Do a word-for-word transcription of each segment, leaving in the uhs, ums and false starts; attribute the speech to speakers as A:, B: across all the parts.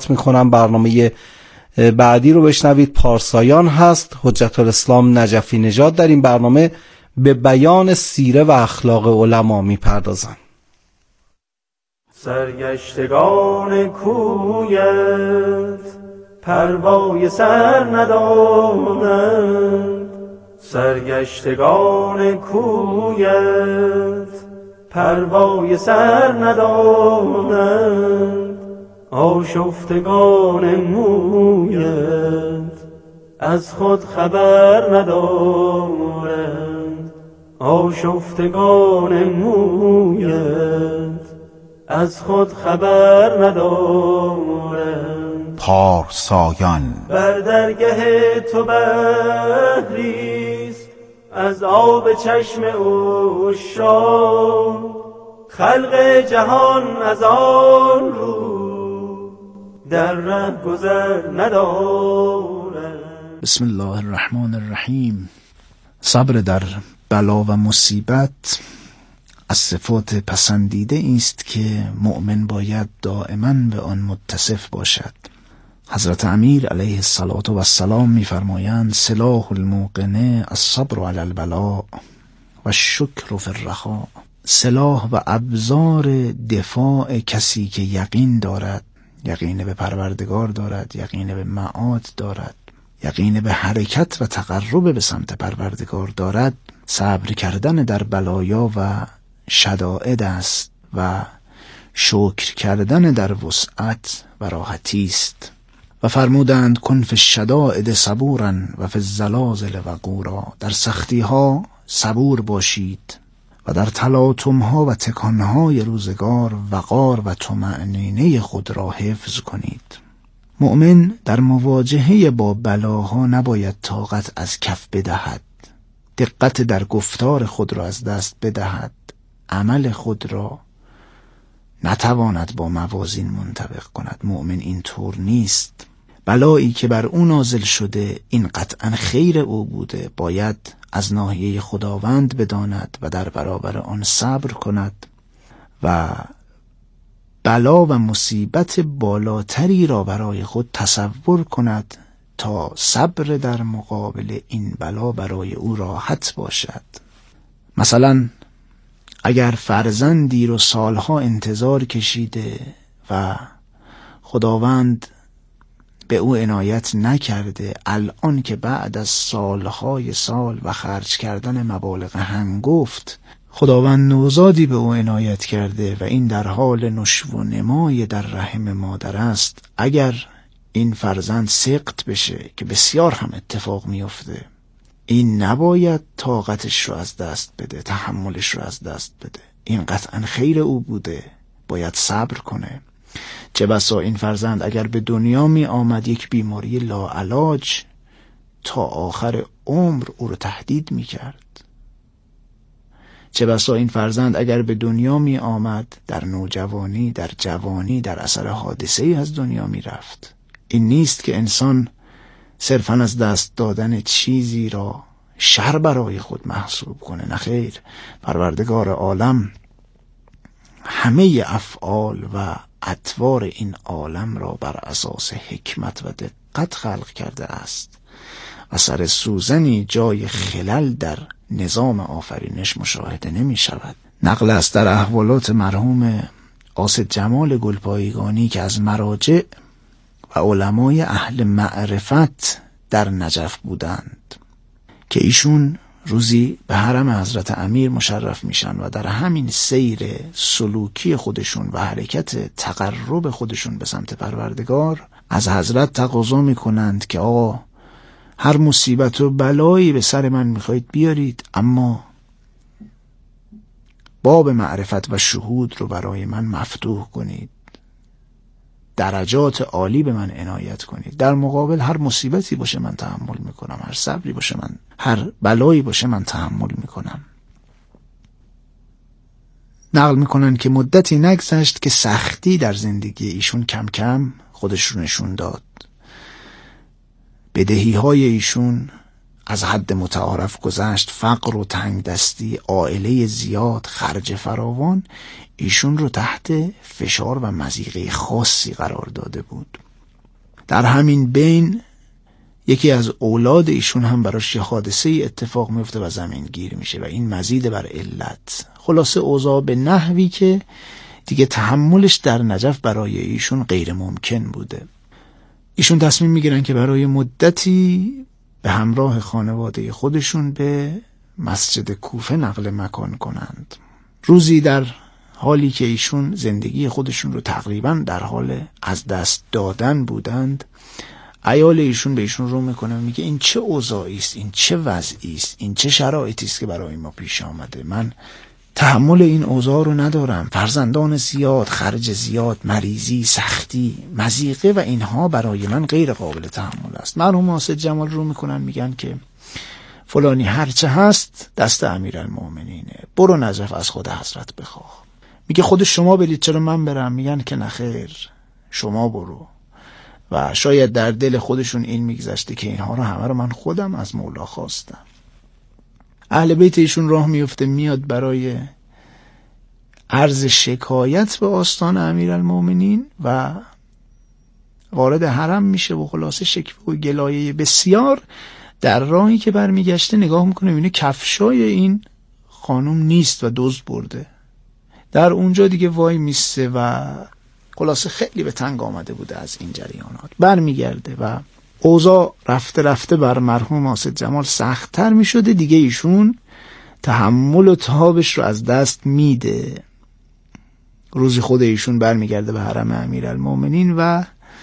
A: دعوت میکنم برنامه بعدی رو بشنوید. پارسایان هست. حجت الاسلام نجفی نژاد در این برنامه به بیان سیره و اخلاق علما میپردازند.
B: سرگشتگان کویت پروای سر ندارند، سرگشتگان کویت پروای سر ندارند، آشفتگان مویت از خود خبر ندارند، آشفتگان مویت از خود خبر ندارند.
C: پارسایان
B: بر درگه تو بحریست از آب چشم عشاق، خلق جهان از آن رو در ره گذر ندارند.
D: بسم الله الرحمن الرحیم. صبر در بلا و مصیبت از صفات پسندیده است که مؤمن باید دائما به آن متصف باشد. حضرت امیر علیه الصلاة و السلام می‌فرمایند سلاح الموقن الصبر علی البلاء و الشکر فی الرخاء. سلاح و ابزار دفاع کسی که یقین دارد، یقین به پروردگار دارد، یقین به معاد دارد، یقین به حرکت و تقرب به سمت پروردگار دارد، صبر کردن در بلایا و شدائد است و شکر کردن در وسعت و راحتی است. و فرمودند کن فی الشدائد صبورا و فی الزلازل وقورا. در سختی ها صبور باشید و در تلاطم ها و تکان های روزگار وقار و طمأنینه خود را حفظ کنید. مؤمن در مواجهه با بلاها نباید طاقت از کف بدهد، دقت در گفتار خود را از دست بدهد، عمل خود را نتواند با موازین منطبق کند. مؤمن این طور نیست. بلایی که بر او نازل شده این قطعا خیر او بوده، باید از ناحیه خداوند بداند و در برابر آن صبر کند و بلا و مصیبت بالاتری را برای خود تصور کند تا صبر در مقابل این بلا برای او راحت باشد. مثلا اگر فرزندی رو سالها انتظار کشیده و خداوند به او عنایت نکرده، الان که بعد از سالهای سال و خرج کردن مبالغ هنگفت خداوند نوزادی به او عنایت کرده و این در حال نشو و نمای در رحم مادر است، اگر این فرزند سقط بشه که بسیار هم اتفاق میفته، این نباید طاقتش رو از دست بده، تحملش رو از دست بده. این قطعا خیر او بوده، باید صبر کنه. چه بسا این فرزند اگر به دنیا می آمد یک بیماری لاعلاج تا آخر عمر او رو تهدید می کرد. چه بسا این فرزند اگر به دنیا می آمد در نوجوانی، در جوانی، در اثر حادثه‌ای از دنیا می رفت. این نیست که انسان صرفاً از دست دادن چیزی را شر برای خود محسوب کنه. نه خیر، پروردگار عالم همه افعال و اطوار این عالم را بر اساس حکمت و دقت خلق کرده است و سر سوزنی جای خلل در نظام آفرینش مشاهده نمی شود. نقل است در احوالات مرحوم قاصد جمال گلپایگانی که از مراجع و علمای اهل معرفت در نجف بودند که ایشون روزی به حرم حضرت امیر مشرف میشن و در همین سیر سلوکی خودشون و حرکت تقرب خودشون به سمت پروردگار از حضرت تقاضا میکنند که آقا هر مصیبت و بلایی به سر من میخواید بیارید، اما باب معرفت و شهود رو برای من مفتوح کنید، درجات عالی به من عنایت کنید. در مقابل هر مصیبتی باشه من تحمل میکنم، هر صبری باشه من، هر بلایی باشه من تحمل میکنم. نقل میکنن که مدتی نگذشت که سختی در زندگی ایشون کم کم خودش رو نشون داد. بدهی های ایشون از حد متعارف گذشت، فقر و تنگ دستی، عائله زیاد، خرج فراوان ایشون رو تحت فشار و مضیقه خاصی قرار داده بود. در همین بین یکی از اولاد ایشون هم براش یه حادثه اتفاق میفته و زمین گیر میشه و این مزید بر علت. خلاصه اوضاع به نحوی که دیگه تحملش در نجف برای ایشون غیر ممکن بوده. ایشون تصمیم میگیرن که برای مدتی به همراه خانواده خودشون به مسجد کوفه نقل مکان کنند. روزی در حالی که ایشون زندگی خودشون رو تقریبا در حال از دست دادن بودند، عیال ایشون به ایشون رو میکنه و میگه این چه اوضاعی است، این چه وضعی است، این چه شرایطی است که برای ما پیش آمده. من تحمل این اوضاع رو ندارم. فرزندان زیاد، خرج زیاد، مریضی، سختی، مضیقه و اینها برای من غیر قابل تحمل است. مرحوم حاسد جمال رو میکنن میگن که فلانی هرچه هست دست امیرالمومنینه، برو نجف از خود حضرت بخواه. میگه خود شما برید، چرا من برم؟ میگن که نخیر، شما برو. و شاید در دل خودشون این میگذشته که اینها رو همه رو من خودم از مولا خواستم. اهل بیت ایشون راه میفته میاد برای عرض شکایت به آستان امیرالمومنین و وارد حرم میشه و خلاصه شکوه و گلایه بسیار. در راهی که برمیگشته نگاه میکنه میبینه کفشای این خانم نیست و دزد برده. در اونجا دیگه وای میسته و خلاصه خیلی به تنگ آمده بوده از این جریانات. برمیگرده و اوضاع رفته رفته بر مرحوم حاسد جمال سخت‌تر میشده. دیگه ایشون تحمل و تابش رو از دست میده. روزی خود ایشون برمیگرده به حرم امیرالمومنین و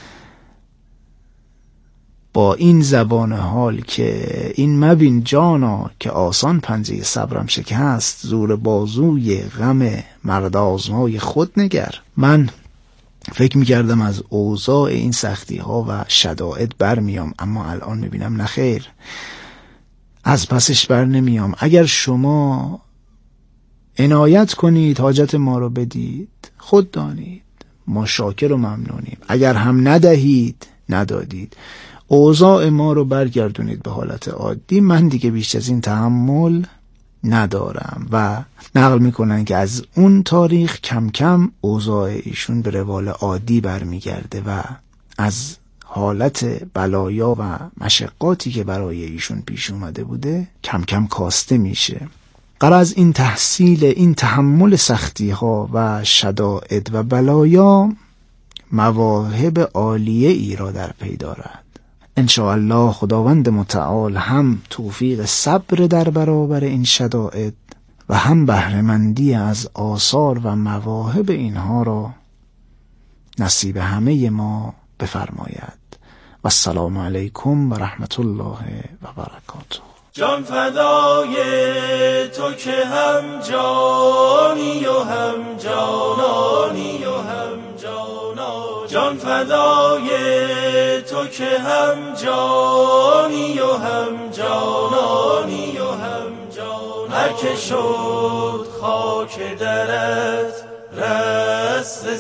D: با این زبان حال که این مبین جانا که آسان پنجه صبرم شکست، زور بازوی غم مرد آزمای خود نگر. من فکر میکردم از اوضاع این سختی ها و شدائد بر میام، اما الان میبینم نخیر، از پسش بر نمیام. اگر شما عنایت کنید حاجت ما رو بدید، خود دانید ما شاکر و ممنونیم. اگر هم ندهید، ندادید، اوضاع ما رو برگردونید به حالت عادی، من دیگه بیش از این تحمل ندارم. و نقل میکنن که از اون تاریخ کم کم اوضاع ایشون به روال عادی برمیگرده و از حالت بلایا و مشقاتی که برای ایشون پیش اومده بوده کم کم کاسته میشه. غرض این تحصیل این تحمل سختی ها و شدائد و بلایا مواهب عالیه ای را در پی دارد. انشاءالله خداوند متعال هم توفیق صبر در برابر این شدائد و هم بهره‌مندی از آثار و مواهب اینها را نصیب همه ما بفرماید. و السلام علیکم و رحمت الله و برکاته.
B: جان فدای تو که هم جانی و هم جانانی و هم جانا، جان فدای تو که هم جانی و هم جانانی و هم جانا. هر که شد خاک درت رست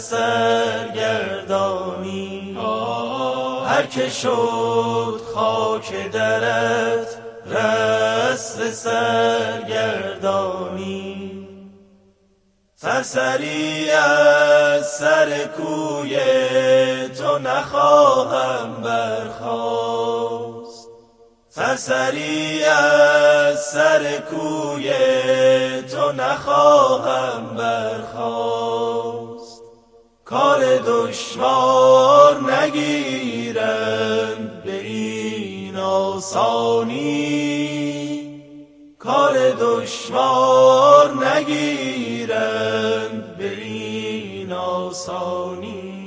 B: سرگردانی، هر که شد خاک درت رست سرگردانی. سرسری از سر کوی تو نخواهم برخاست، سرسری از سر کوی تو نخواهم برخاست. کار دشوار نگیرند به این آسانی، کار دشوار نگیرند به این آسانی.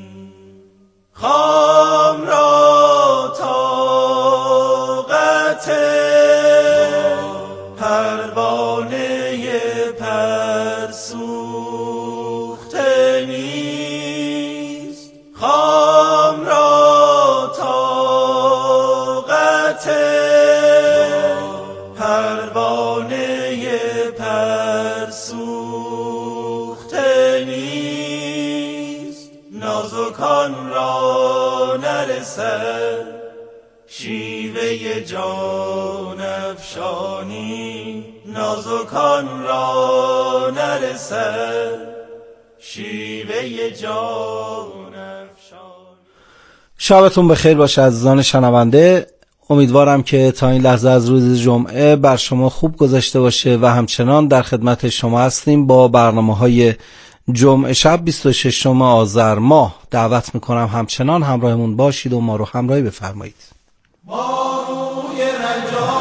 B: خام را طاقت پروانه پر سوخته نیست، خام را طاقت پروانه پر سوخته نیست. نازکان را نرسد شیوه جان افشانی، نازکان را نرسد شیوه جان افشانی.
A: شبتون بخیر باشه عزیزان شنونده. امیدوارم که تا این لحظه از روز جمعه بر شما خوب گذشته باشه و همچنان در خدمت شما هستیم با برنامه‌های جمعه شب بیست و ششم آذر ماه. دعوت میکنم همچنان همراهمون باشید و ما رو همراهی بفرمایید.
B: بانوی رجا،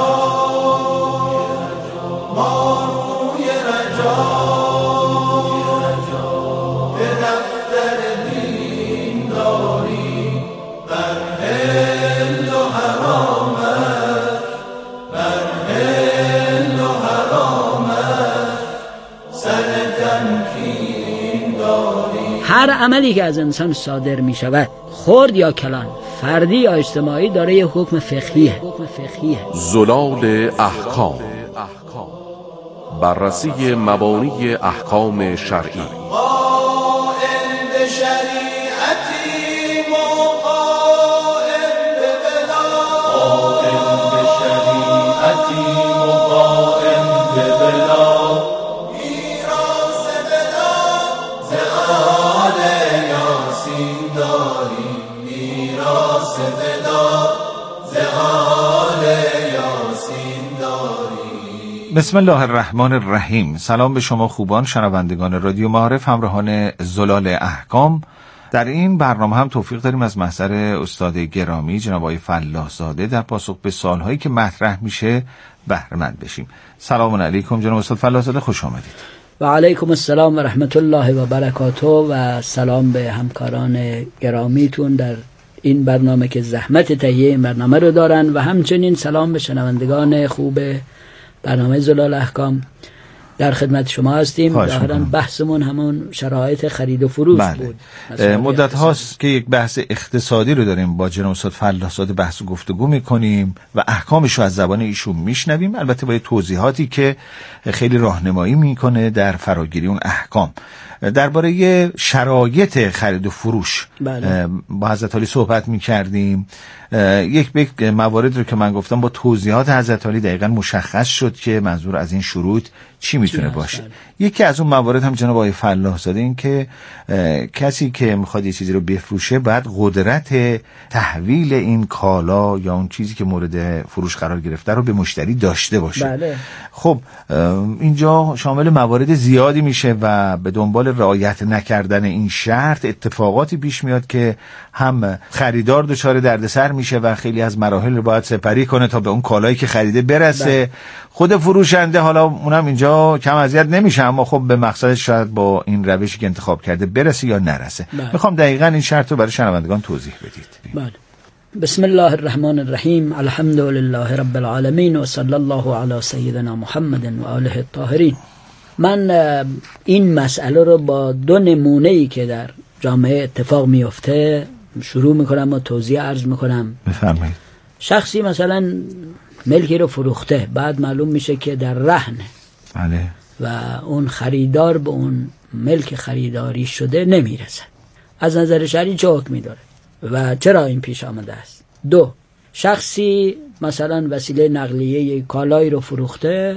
B: بانوی رجا، به دفتر دین داری بر هل و حرامت، بر هل و حرامت سر تمکین داری.
C: هر عملی که از انسان صادر می شود، خرد یا کلان، فردی یا اجتماعی، داره یه حکم فقهیه.
E: زلال احکام، بررسی مبانی احکام شرعی.
B: قائم به شریعتی مقائم به بلا، قائم به شریعتی مقائم به بلا، میراث بلا ز آل یاسین داریم، میراث بلا ز آل یاسین داریم.
F: بسم الله الرحمن الرحیم. سلام به شما خوبان شنوندگان رادیو معارف، همراهان زلال احکام. در این برنامه هم توفیق داریم از محضر استاد گرامی جناب آقای فلاح زاده در پاسخ به سوالهایی که مطرح میشه بهره مند بشیم. سلام علیکم جناب استاد فلاح زاده، خوش آمدید.
C: و علیکم السلام و رحمت الله و برکاته و سلام به همکاران گرامیتون در این برنامه که زحمت تهیه این برنامه رو دارن و همچنین سلام به شنوندگان خوب برنامه زلال احکام. در خدمت شما هستیم. ظاهراً بحثمون همون شرایط خرید و فروش
F: بله.
C: بود.
F: مدت هاست که یک بحث اقتصادی رو داریم با جناب استاد فلاح زاده بحث و گفتگو میکنیم و احکامش رو از زبان ایشون میشنویم، البته با توضیحاتی که خیلی راهنمایی میکنه در فراگیری اون احکام. درباره شرایط خرید و فروش بله. با حضرت علی صحبت میکردیم. یک یک موارد رو که من گفتم با توضیحات حضرت علی دقیقاً مشخص شد که منظور از این شروط چی میتونه باشه. یکی از اون موارد هم جناب آقای فلاح زاده این که کسی که میخواد یه چیزی رو بفروشه باید قدرت تحویل این کالا یا اون چیزی که مورد فروش قرار گرفته رو به مشتری داشته باشه.
C: بله.
F: خب اینجا شامل موارد زیادی میشه و به دنبال رعایت نکردن این شرط اتفاقاتی پیش میاد که هم خریدار دچار دردسر میشه و خیلی از مراحل رو باید سپری کنه تا به اون کالایی که خریده برسه. بله. خود فروشنده حالا اونم اینجا کم اذیت نمیشه، اما خب به مقصدش شاید با این روشی که انتخاب کرده برسه یا نرسه. بله. میخوام دقیقاً این شرط رو برای شنوندگان توضیح بدید.
C: بله. بسم الله الرحمن الرحیم. الحمد لله رب العالمین و صلی الله علی سیدنا محمد و آله الطاهرین. من این مسئله رو با دو نمونه‌ای که در جامعه اتفاق میفته شروع میکنم و توضیح عرض میکنم.
F: بفرمایید.
C: شخصی مثلا ملکی رو فروخته، بعد معلوم میشه که در رهنه.
F: بله.
C: و اون خریدار به اون ملک خریداری شده نمیرسه. از نظر شرعی چه حکمی داره و چرا این پیش آمده است؟ دو، شخصی مثلا وسیله نقلیه کالایی رو فروخته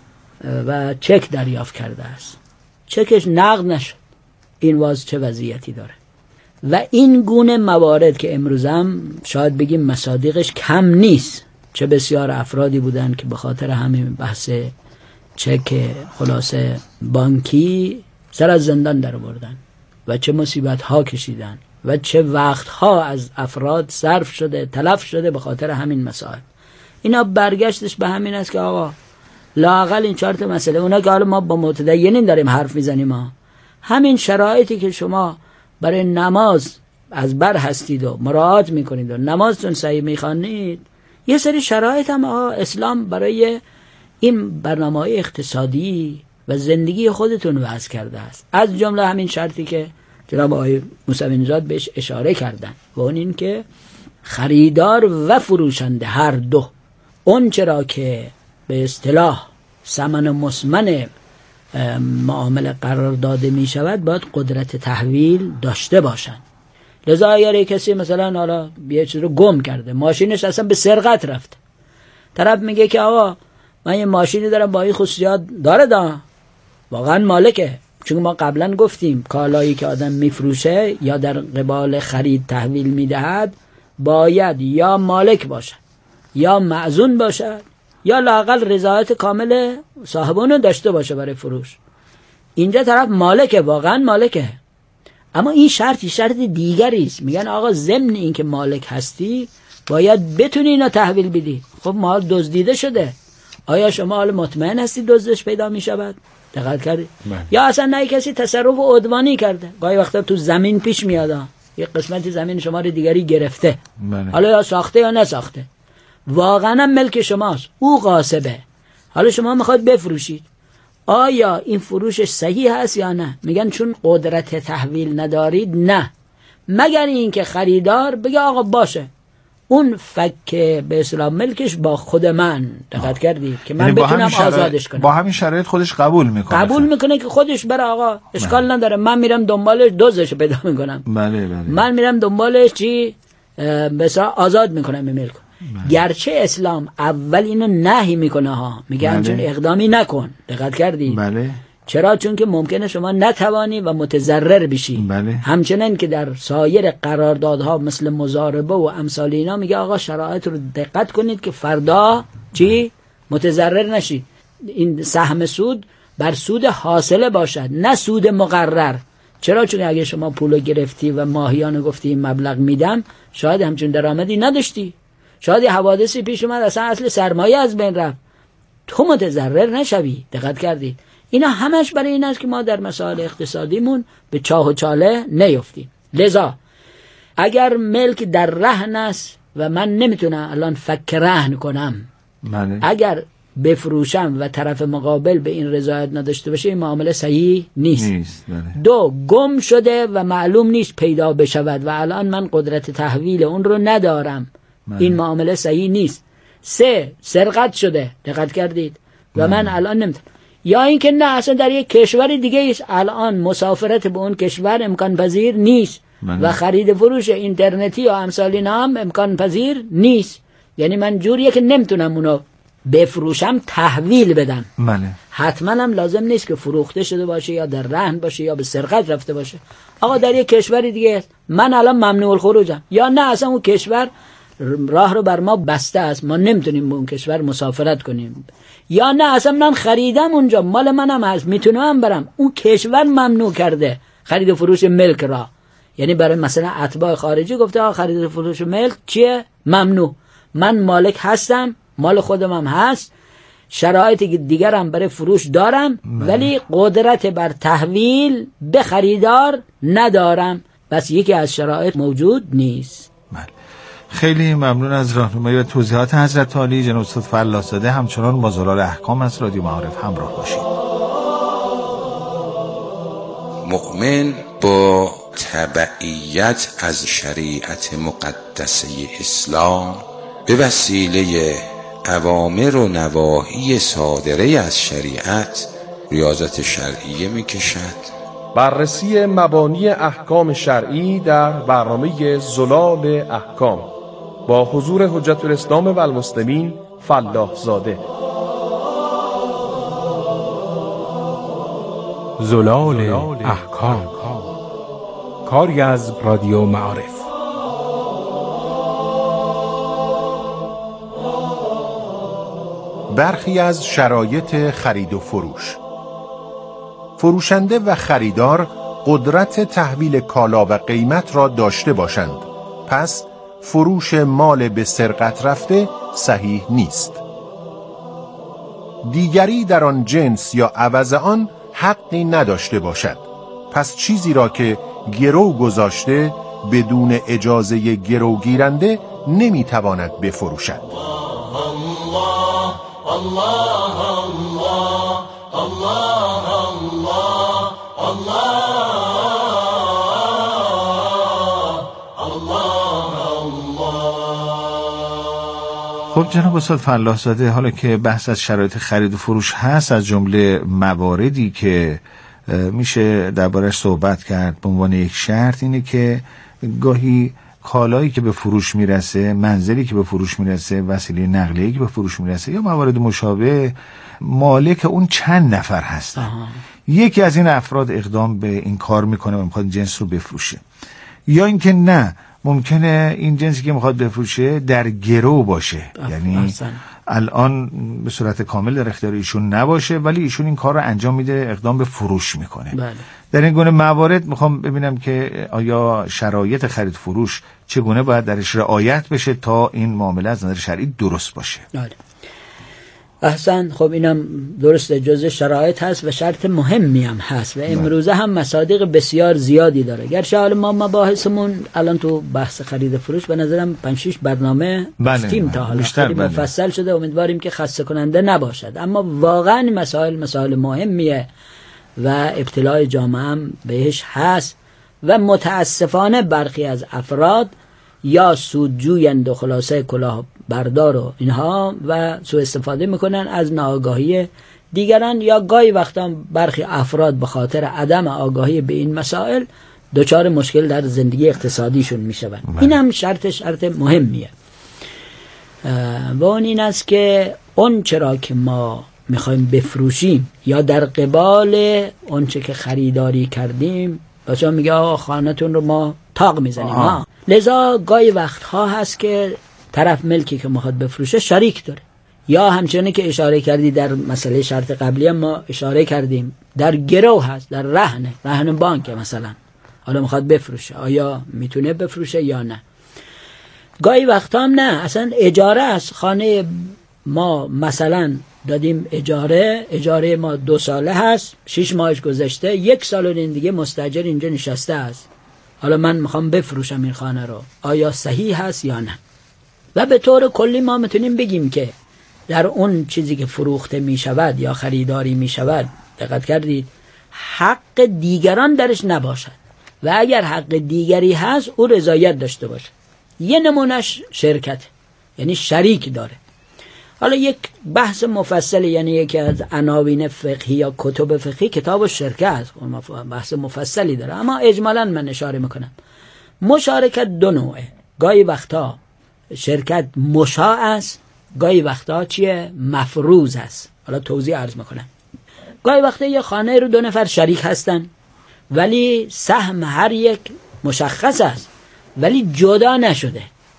C: و چک دریافت کرده است، چکش نقد نشد، این واز چه وضعیتی داره؟ و این گونه موارد که امروزم شاید بگیم مصادیقش کم نیست، چه بسیار افرادی بودن که به خاطر همین بحث چک خلاصه بانکی سر از زندان در آوردن و چه مصیبت ها کشیدن و چه وقت ها از افراد صرف شده، تلف شده به خاطر همین مسائل. اینا برگشتش به همین است که آقا لااقل این چهار تا مسئله، اونا که حالا ما با متدینین داریم حرف میزنیم، ما همین شرایطی که شما برای نماز از بر هستید و مراعات میکنید و نمازتون صحیح میخوانید، یه سری شرایط هم اسلام برای این برنامه اقتصادی و زندگی خودتون وضع کرده است. از جمله همین شرطی که جناب آقای موسوی نژاد بهش اشاره کردن و اون این که خریدار و فروشنده هر دو اون چرا که به اصطلاح ثمن مسمن معامله قرار داده می شود باید قدرت تحویل داشته باشند. لذا اگر کسی مثلا حالا یه چیز رو گم کرده، ماشینش اصلا به سرقت رفته، طرف میگه که آقا من یه ماشینی دارم با این خصوصیات داره، دا واقعا مالکه، چون ما قبلا گفتیم کالایی که آدم میفروشه یا در قبال خرید تحویل میدهد باید یا مالک باشد یا معزون باشد یا لااقل رضایت کامل صاحبان رو داشته باشه برای فروش. اینجا طرف مالکه، واقعا مالکه، اما این شرطی شرط دیگری است. میگن آقا ضمن این که مالک هستی باید بتونی اینا تحویل بدی. خب مال دزدیده شده، آیا شما حال مطمئن هستی دزدش پیدا میشود؟ دقت کردی؟ یا اصلا نه کسی تصرف عدوانی کرده. گاهی وقتا تو زمین پیش میاد، یک قسمتی زمین شما رو دیگری گرفته،
F: بله.
C: حالا یا ساخته یا نساخته، واقعا ملک شماست، او غاصبه، حالا شما میخواید بفروشید، آیا این فروشش صحیح هست یا نه؟ میگن چون قدرت تحویل ندارید نه، مگر اینکه خریدار بگه آقا باشه اون فک به اصطلاح ملکش با خود من. دقت کردید که من بتونم آزادش کنم.
F: با همین شرایط خودش قبول میکنه،
C: قبول میکنه که خودش بره آقا اشکال بله. نداره، من میرم دنبالش دزدش پیدا میکنم،
F: بله بله.
C: من میرم دنبالش چی مثلا آزاد میکنم به ملک. بله. گرچه اسلام اول اینو نهی میکنه ها، میگه بله. همچون اقدامی نکن. دقت کردید؟
F: بله.
C: چرا؟ چون که ممکنه شما نتوانی و متضرر بشی.
F: بله.
C: همچنین که در سایر قراردادها مثل مضاربه و امثال اینا میگه آقا شرایط رو دقت کنید که فردا چی متضرر نشید. این سهم سود بر سود حاصله باشد نه سود مقرر. چرا؟ چون اگه شما پولو گرفتی و ماهیانه گفتی این مبلغ میدم، شاید همچون درآمدی نداشتی، شاید حوادثی پیش اومد اصلا اصل سرمایه از بین رفت، تو متضرر نشوی. دقت کردید؟ اینا همش برای این است که ما در مسائل اقتصادیمون به چاه و چاله نیفتیم. لذا اگر ملک در رهن است و من نمیتونم الان فک رهن کنم،
F: بله.
C: اگر بفروشم و طرف مقابل به این رضایت نداشته باشه این معامله صحیح نیست,
F: نیست. بله.
C: دو، گم شده و معلوم نیست پیدا بشود و الان من قدرت تحویل اون رو ندارم، بله. این معامله صحیح نیست. سه، سرقت شده. دقت کردید؟ و من الان نمیتونم. یا اینکه نه اصلا در یک کشور دیگه است، الان مسافرت به اون کشور امکان پذیر نیست من. و خرید فروش اینترنتی یا امثال اینا هم امکان پذیر نیست. یعنی من جوریه که نمیتونم اونو بفروشم تحویل بدم.
F: بله.
C: حتما هم لازم نیست که فروخته شده باشه یا در رهن باشه یا به سرقت رفته باشه. آقا در یک کشور دیگه است، من الان ممنوع الخروجم، یا نه اصلا اون کشور راه رو بر ما بسته است، ما نمیتونیم به اون کشور مسافرت کنیم، یا نه اصلا من خریدم اونجا مال منم هست میتونم برم، اون کشور ممنوع کرده خرید و فروش ملک را. یعنی برای مثلا اتباع خارجی گفته آقا خرید و فروش ملک چیه؟ ممنوع. من مالک هستم، مال خودم هم هست، شرایط دیگرم برای فروش دارم مه. ولی قدرت بر تحویل به خریدار ندارم، بس یکی از شرایط موجود نیست.
F: مه. خیلی ممنون از راهنمایی و توضیحات حضرت عالی. جناب استاد فلاح‌زاده همچنان با زلال احکام از رادیو معارف همراه باشید.
G: مؤمن با تبعیت از شریعت مقدسه اسلام به وسیله اوامر و نواهی صادره از شریعت ریاضت شرعیه می کشد.
H: بررسی مبانی احکام شرعی در برنامه زلال احکام با حضور حجت الاسلام و المسلمین فلاح‌زاده.
I: زلال احکام، کاری از رادیو معارف.
J: برخی از شرایط خرید و فروش. فروشنده و خریدار قدرت تحویل کالا و قیمت را داشته باشند، پس فروش مال به سرقت رفته صحیح نیست. دیگری در آن جنس یا عوض آن حقی نداشته باشد، پس چیزی را که گرو گذاشته بدون اجازه گروگیرنده نمیتواند بفروشد. الله الله الله الله
F: خب جناب استاد فلاح‌زاده، حالا که بحث از شرایط خرید و فروش هست، از جمله مواردی که میشه دربارش صحبت کرد به عنوان یک شرط اینه که گاهی کالایی که به فروش میرسه، منزلی که به فروش میرسه، وسیله نقلیه‌ای که به فروش میرسه یا موارد مشابه، مالک اون چند نفر هستن. آها. یکی از این افراد اقدام به این کار میکنه و میخواد جنس رو بفروشه، یا اینکه نه، ممکنه این جنسی که میخواد بفروشه در گرو باشه، یعنی
C: احسن.
F: الان به صورت کامل در اختیار ایشون نباشه ولی ایشون این کار رو انجام میده، اقدام به فروش میکنه.
C: بله.
F: در این گونه موارد میخوام ببینم که آیا شرایط خرید فروش چگونه باید درش رعایت بشه تا این معامله از نظر شرعی درست باشه.
C: بله. احسن. خب اینم درسته، جزء شرایط هست و شرط مهمی هم هست و امروزه هم مصادیق بسیار زیادی داره. گرچه حالا ما مباحثمون الان تو بحث خرید فروش به نظرم پنج شش برنامه داشتیم تا حالا، خیلی
F: بله.
C: مفصل شده، امیدواریم که خسته کننده نباشد، اما واقعا مسائل مسائل مهمیه و ابتلاع جامعه هم بهش هست و متاسفانه برخی از افراد یا سودجویند و خلاصه کلاه بردار و اینها و سوء استفاده میکنن از ناآگاهی دیگران، یا گاهی وقتا برخی افراد به خاطر عدم آگاهی به این مسائل دچار مشکل در زندگی اقتصادیشون میشون. این هم شرط شرط مهمیه و اون این است که اون چرا که ما میخوایم بفروشیم یا در قبال اون چه که خریداری کردیم بچه ها میگه آقا خانتون رو ما تاق میزنیم ها. لذا گاهی وقتها هست که طرف ملکی که میخواد بفروشه شریک داره، یا همچنین که اشاره کردی در مسئله شرط قبلی ما اشاره کردیم در گروه هست، در رهن رهن بانک مثلا، حالا میخواد بفروشه، آیا میتونه بفروشه یا نه. گاهی وقتا هم نه، اصلا اجاره است. خانه ما مثلا دادیم اجاره، اجاره ما دو ساله هست، شش ماهش گذشته، یک سال و دیگه مستاجر اینجا نشسته است، حالا من میخوام بفروشم این خانه رو، آیا صحیح هست یا نه؟ و به طور کلی ما میتونیم بگیم که در اون چیزی که فروخته میشود یا خریداری میشود، دقت کردید، حق دیگران درش نباشد و اگر حق دیگری هست او رضایت داشته باشه. یه نمونش شرکت، یعنی شریک داره. حالا یک بحث مفصل، یعنی یکی از عناوین فقهی یا کتب فقهی کتاب شرکت است، بحث مفصلی داره، اما اجمالاً من اشاره میکنم. مشارکت دو نوعه، گاهی وقتا شرکت مشاع است، گاهی وقتا چیه؟ مفروض است. حالا توضیح عرض میکنم. گاهی وقتا یه خانه رو دو نفر شریک هستن ولی سهم هر یک مشخص است ولی جدا نشده.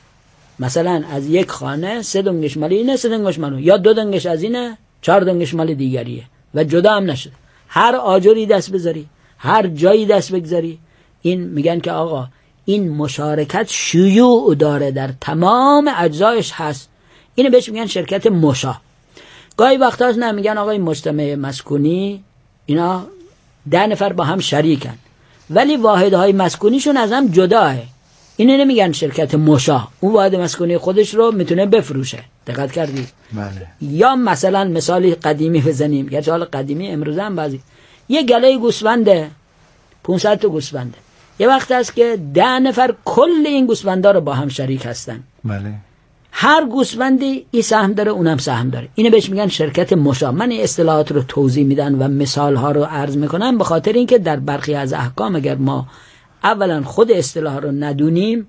C: مثلا از یک خانه سه دنگش مال اینه، سه دنگش مال اون، یا دو دنگش از اینه، چهار دنگش مال دیگریه و جدا هم نشده. هر آجری دست بذاری، هر جایی دست بگذاری، این میگن که آقا این مشارکت شیوع داره، در تمام اجزایش هست، اینو بهش میگن شرکت مشاع. گاهی وقتاش نه، میگن آقا این مجتمع مسکونی اینا ده نفر با هم شریکن ولی واحدهای مسکونیشون از هم جداه، اینو نمیگن شرکت مشاع، اون واحد مسکونی خودش رو میتونه بفروشه. دقت کردید؟
F: بله.
C: یا مثلا مثالی قدیمی بزنیم، گرچه حالا قدیمی امروزه هم بعضی، یه گله گوسفنده، پانصد تا گوسفنده، یه وقت هست که ده نفر کل این گوسفندا رو با هم شریک هستن.
F: بله.
C: هر گوسفندی این سهم داره، اونم سهم داره، اینو بهش میگن شرکت مشاع. من این اصطلاحات رو توضیح میدن و مثال ها رو عرض میکنم به خاطر اینکه در برخی از احکام اگر ما اولا خود اصطلاح رو ندونیم،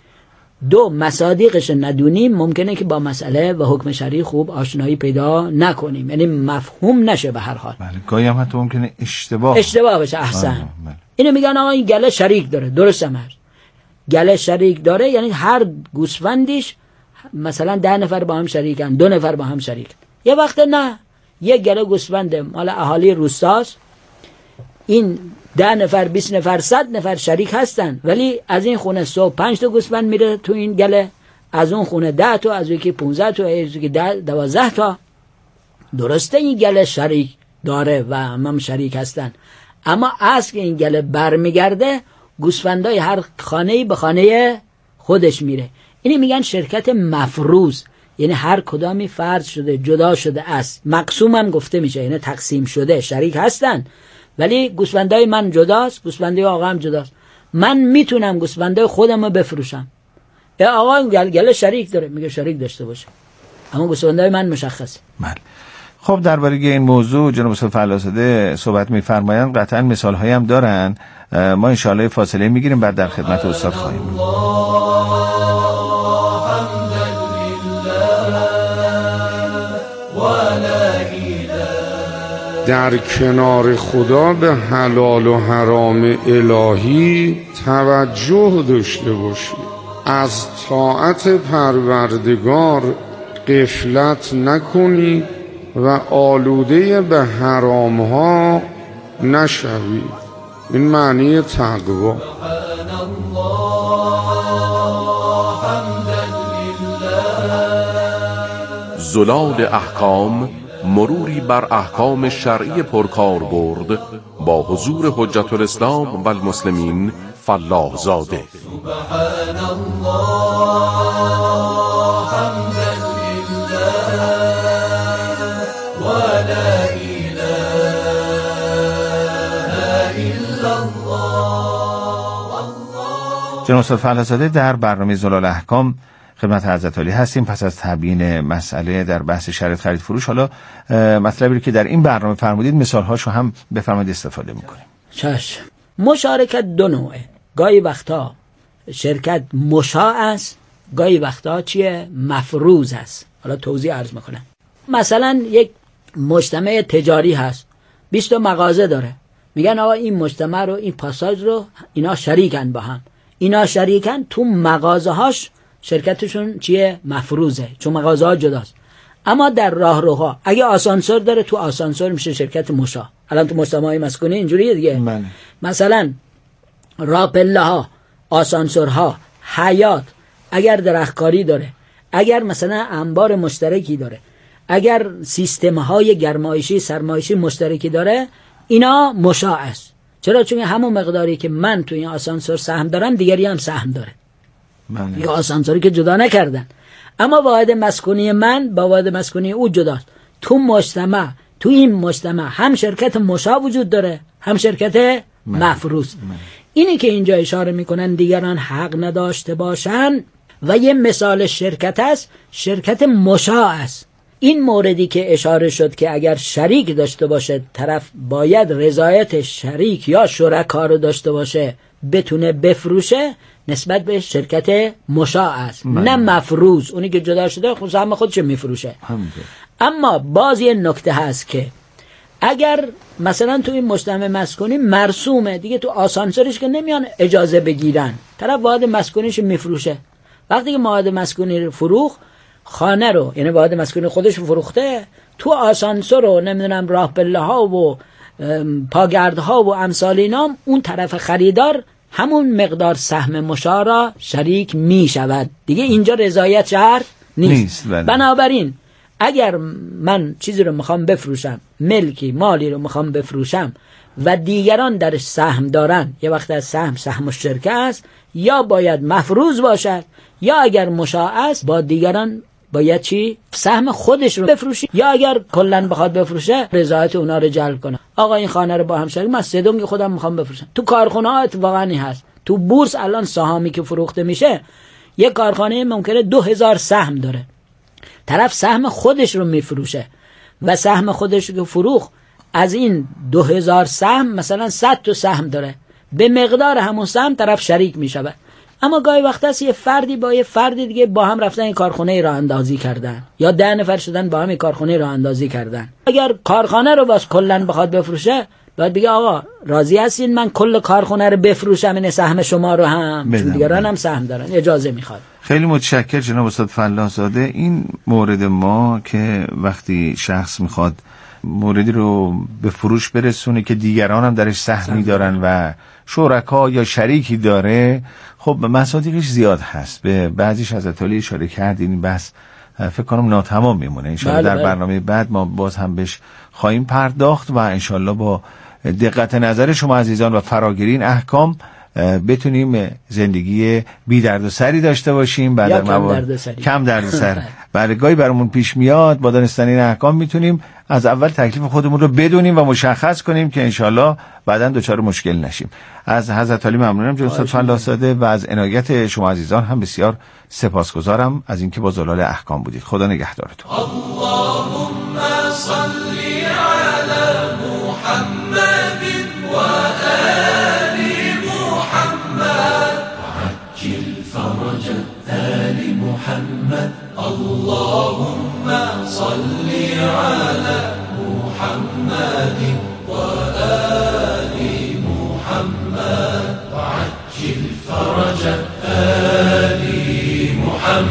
C: دو مصادیقش ندونیم، ممکنه که با مسئله و حکم شرعی خوب آشنایی پیدا نکنیم، یعنی مفهوم نشه به هر حال.
F: بله. گاهی هم حتی ممکنه اشتباه
C: اشتباه بشه. احسن. اینو میگن آقا این گله شریک داره، درست هم هست، گله شریک داره یعنی هر گوسفندیش مثلا ده نفر با هم شریکن، دو نفر با هم شریکن. یه وقت نه، یه گله گوسفند مال اهالی روستاست، این ده نفر، بیست نفر، صد نفر شریک هستن ولی از این خونه صبح پنج تا گوسفند میره تو این گله، از اون خونه ده تا، از یکی پونزده تا، از یکی دوازده تا. درسته این گله شریک داره و هم شریک هستن، اما از که این گله برمیگرده گوسفندای هر خانه‌ای به خانه خودش میره. اینی میگن شرکت مفروض، یعنی هر کدامی فرض شده، جدا شده است، مقسوم هم گفته میشه، یعنی تقسیم شده، شریک هستن ولی گوسفندای من جداست، گوسفندای آقا هم جداست. من میتونم گوسفندای خودم رو بفروشم، یا آقا گل گله شریک داره، میگه شریک داشته باشه، اما گوسفندای من مشخصه.
F: بله. خب درباره این موضوع جناب استاد فلاح‌زاده صحبت می‌فرمایند، قطعا مثال‌هایی هم دارن، ما ان شاءالله فاصله می‌گیریم، بعد در خدمت استاد خواهیم بود.
K: در کنار خدا به حلال و حرام الهی توجه داشته باشید. از طاعت پروردگار غفلت نکنی و آلوده به حرامها نشوی. این معنی تقوا.
E: زلال احکام، مروری بر احکام شرعی پرکاربرد با حضور حجت الاسلام و المسلمین فلاح زاده.
B: سبحان الله حمدا لله و لا اله الا الله.
F: جناب استاد فرخزاده، در برنامه زلال احکام خدمت حضرت عالی هستیم. پس از تبیین مسئله در بحث شرط خرید فروش، حالا مطلبی که در این برنامه فرمودید مثالهاشو هم بفرمایید استفاده میکنیم.
C: چشم. مشارکت دو نوعه. گاهی وقتا شرکت مشاع است، گاهی وقتا چیه؟ مفروض است. حالا توضیح عرض میکنم. مثلا یک مجتمع تجاری هست، بیست مغازه داره، میگن آقا این مجتمع رو، این پاساژ رو اینا شریکن با هم، اینا شریکن تو مغازه هاش شرکتشون چیه؟ مفروضه، چون مغازه ها جداست. اما در راهروها اگه آسانسور داره، تو آسانسور میشه شرکت مشاع. الان تو مجتمعات مسکونی اینجوریه دیگه. من. مثلا راپله ها، آسانسورها، حیاط اگر درختکاری داره، اگر مثلا انبار مشترکی داره، اگر سیستم های گرمایشی سرمایشی مشترکی داره، اینا مشاع است. چرا؟ چون همون مقداری که من تو این آسانسور سهم دارم، دیگری هم سهم داره. یه آسانسوری که جدا نکردن، اما واحد مسکونی من با واحد مسکونی او جداست. تو مجتمع، تو این مجتمع هم شرکت مشاع وجود داره، هم شرکت مفروض. اینی که اینجا اشاره میکنن دیگران حق نداشته باشن و یه مثال شرکت است، شرکت مشاع است. این موردی که اشاره شد که اگر شریک داشته باشه، طرف باید رضایت شریک یا شرکا رو داشته باشه بتونه بفروشه، نسبت به شرکت مشاع است، نه مفروض. اونی که جدا شده خود هم خودش میفروشه. اما باز یه نکته هست که اگر مثلا تو این مجتمع مسکونی مرسومه دیگه، تو آسانسورش که نمیان اجازه بگیرن، طرف واحد مسکونیش میفروشه. وقتی که واحد مسکونی فروخت خانه رو، یعنی واحد مسکونی خودش فروخته، تو آسانسور رو نمیدونم راه پله ها و پاگردها و امثال اینام، اون طرف خریدار همون مقدار سهم مشاع را شریک می شود دیگه. اینجا رضایت شرط نیست, نیست بنابراین اگر من چیزی رو میخوام بفروشم، ملکی مالی رو میخوام بفروشم و دیگران درش سهم دارن، یه وقت از سهم سهم مشترک است، یا باید مفروض باشد، یا اگر مشاع است با دیگران باید چی؟ سهم خودش رو بفروشی، یا اگر کلن بخواد بفروشه رضایت اونا رو جلب کنه. آقا این خانه رو با هم شریک، من سدونگ خودم میخوام بفروشم. تو کارخونه ها اتفاقی هست، تو بورس الان سهامی که فروخته میشه، یک کارخانه ممکنه دو هزار سهم داره، طرف سهم خودش رو میفروشه و سهم خودش رو فروخت، از این دو هزار سهم مثلا صد تا سهم داره، به مقدار همون سهم طرف شریک میشه. اما گاهی وقت هست یه فردی با یه فردی دیگه با هم رفتن این کارخونه راه اندازی کردن، یا ده نفر شدن با هم این کارخونه راه اندازی کردن. اگر کارخانه رو باز کلن بخواد بفروشه، باید بگه آقا راضی هستین من کل کارخونه رو بفروشم، این سهم شما رو هم، چون دیگران هم سهم دارن، اجازه میخواد.
F: خیلی متشکر جناب استاد فلاح زاده. این مورد ما که وقتی شخص میخواد موردی رو به فروش برسونه که دیگران هم درش سهمی دارن و شرکا یا شریکی داره، خب مصادیقش زیاد هست. به بعضیش حضرت علی اشاره کردین، این بحث فکر کنم ناتمام میمونه. انشالله در برنامه بعد ما باز هم بهش خواهیم پرداخت و انشالله با دقت نظر شما عزیزان و فراگیری این احکام بتونیم زندگی بی درد و سری داشته باشیم. بعد
C: کم درد سری.
F: کم درد سر بله گاهی برامون پیش میاد، با دانستن این احکام میتونیم از اول تکلیف خودمون رو بدونیم و مشخص کنیم که انشالله بعداً دچار مشکل نشیم. از حضرت علی ممنونم جناب استاد فلاح زاده و از عنایت شما عزیزان هم بسیار سپاسگزارم از اینکه با زلال احکام بودید. خدا نگهدارتون.
B: اللهم صل علی محمد و آل محمد وعجل فرج آل محمد. اللهم صل علی محمد و آل محمد وعجل فرج آل